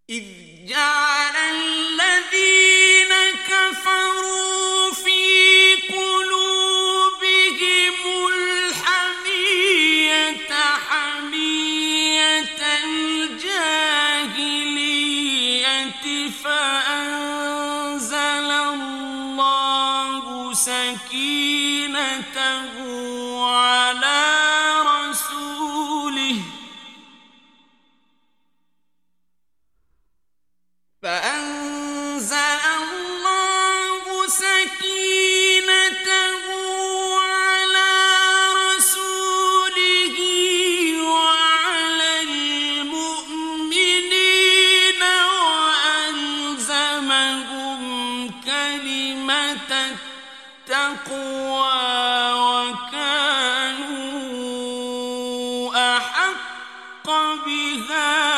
إذ جعل الذين كفروا في قلوبهم الحمية حمية الجاهلية فأنزل الله سكينته على رسوله وعلى المؤمنين وألزمهم كلمة التقوى وكانوا أحق بها